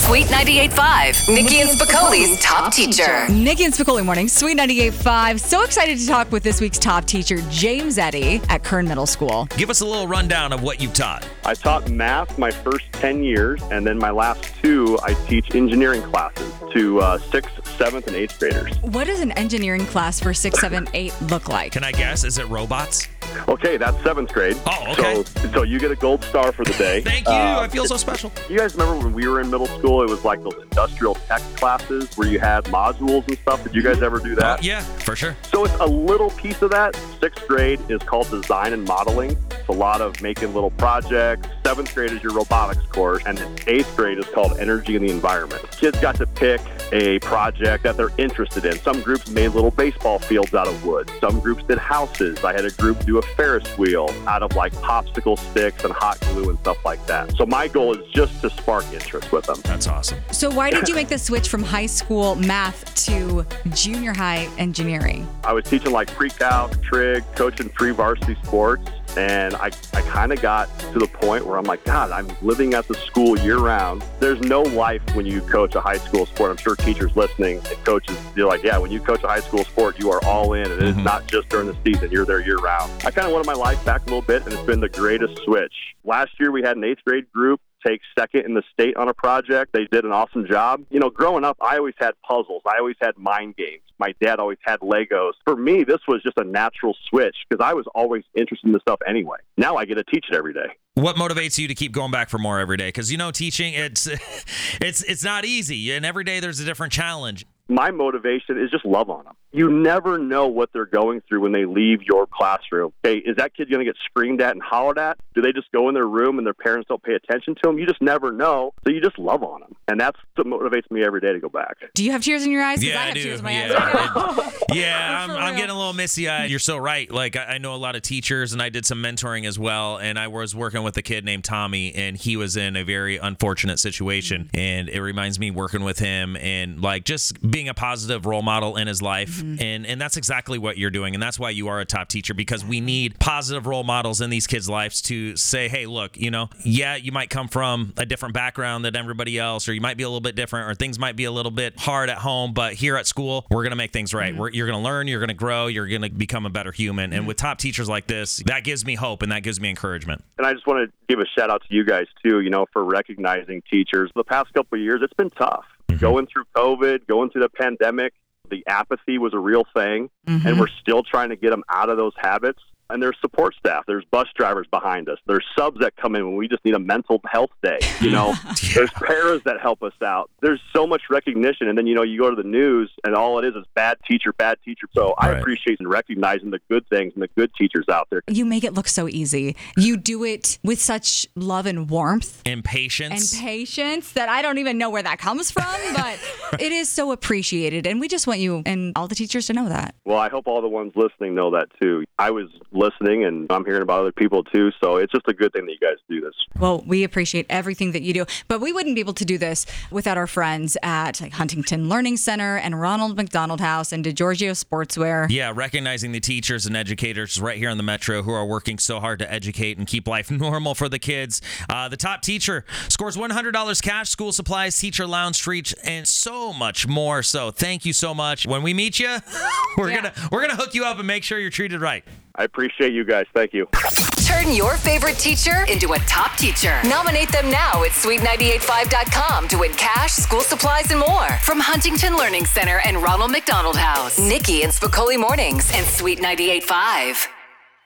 Sweet 98.5, Nikki and Spicoli's top teacher. Nikki and Spicoli morning, Sweet 98.5. So excited to talk with this week's top teacher, James Eddy at Kern Middle School. Give us a little rundown of what you've taught. I taught math my first 10 years, and then my last 2, I teach engineering classes to 6th, 7th, and 8th graders. What does an engineering class for 6, 7, 8 look like? Can I guess? Is it robots? Okay, that's 7th grade. Oh, okay. So you get a gold star for the day. Thank you. I feel so special. You guys remember when we were in middle school, it was like those industrial tech classes where you had modules and stuff? Did you guys ever do that? Yeah, for sure. So it's a little piece of that. 6th grade is called design and modeling. It's a lot of making little projects. 7th grade is your robotics course, and then 8th grade is called energy and the environment. Kids got to pick a project that they're interested in. Some groups made little baseball fields out of wood. Some groups did houses. I had a group do a Ferris wheel out of like popsicle sticks and hot glue and stuff like that. So my goal is just to spark interest with them. That's awesome. So why did you make the switch from high school math to junior high engineering? I was teaching like pre-calc, trig, coaching 3 varsity sports. And I kind of got to the point where I'm like, God, I'm living at the school year round. There's no life when you coach a high school sport. I'm sure teachers listening and coaches, you're like, yeah, when you coach a high school sport, you are all in. And it's not just during the season. You're there year round. I kind of wanted my life back a little bit, and it's been the greatest switch. Last year, we had an 8th grade group take 2nd in the state on a project. They did an awesome job. You know, growing up, I always had puzzles. I always had mind games. My dad always had Legos. For me, this was just a natural switch because I was always interested in this stuff anyway. Now I get to teach it every day. What motivates you to keep going back for more every day? Because, you know, teaching, it's not easy. And every day there's a different challenge. My motivation is just love on them. You never know what they're going through when they leave your classroom. Hey, is that kid going to get screamed at and hollered at? Do they just go in their room and their parents don't pay attention to them? You just never know. So you just love on them. And that's what motivates me every day to go back. Do you have tears in your eyes? 'Cause Yeah, I have do. tears in my eyes right now. I'm getting a little misty-eyed. You're so right. Like, I know a lot of teachers, and I did some mentoring as well, and I was working with a kid named Tommy, and he was in a very unfortunate situation, and it reminds me working with him and, like, just being a positive role model in his life, and that's exactly what you're doing, and that's why you are a top teacher, because we need positive role models in these kids' lives to say, hey, look, you know, yeah, you might come from a different background than everybody else, or you might be a little bit different, or things might be a little bit hard at home, but here at school, we're going to make things right. You're going to learn, you're going to grow, you're going to become a better human, and with top teachers like this, that gives me hope, and that gives me encouragement. And I just want to give a shout out to you guys, too, you know, for recognizing teachers. The past couple of years, it's been tough. Going through COVID, going through the pandemic, the apathy was a real thing, and we're still trying to get them out of those habits. And there's support staff. There's bus drivers behind us. There's subs that come in when we just need a mental health day. You know, there's paras that help us out. There's so much recognition. And then, you know, you go to the news and all it is bad teacher, bad teacher. So I appreciate and recognizing the good things and the good teachers out there. You make it look so easy. You do it with such love and warmth. And patience. That I don't even know where that comes from, but it is so appreciated. And we just want you and all the teachers to know that. Well, I hope all the ones listening know that, too. I was listening, and I'm hearing about other people too, so it's just a good thing that you guys do this. Well, we appreciate everything that you do, but we wouldn't be able to do this without our friends at Huntington Learning Center and Ronald McDonald House and DiGiorgio Sportswear. Yeah, recognizing the teachers and educators right here in the Metro who are working so hard to educate and keep life normal for the kids. The top teacher scores $100 cash, school supplies, teacher lounge treats, and so much more. So thank you so much. When we meet you, we're gonna hook you up and make sure you're treated right. I appreciate you guys. Thank you. Turn your favorite teacher into a top teacher. Nominate them now at sweet985.com to win cash, school supplies, and more from Huntington Learning Center and Ronald McDonald House. Nikki and Spicoli Mornings and Sweet 98.5.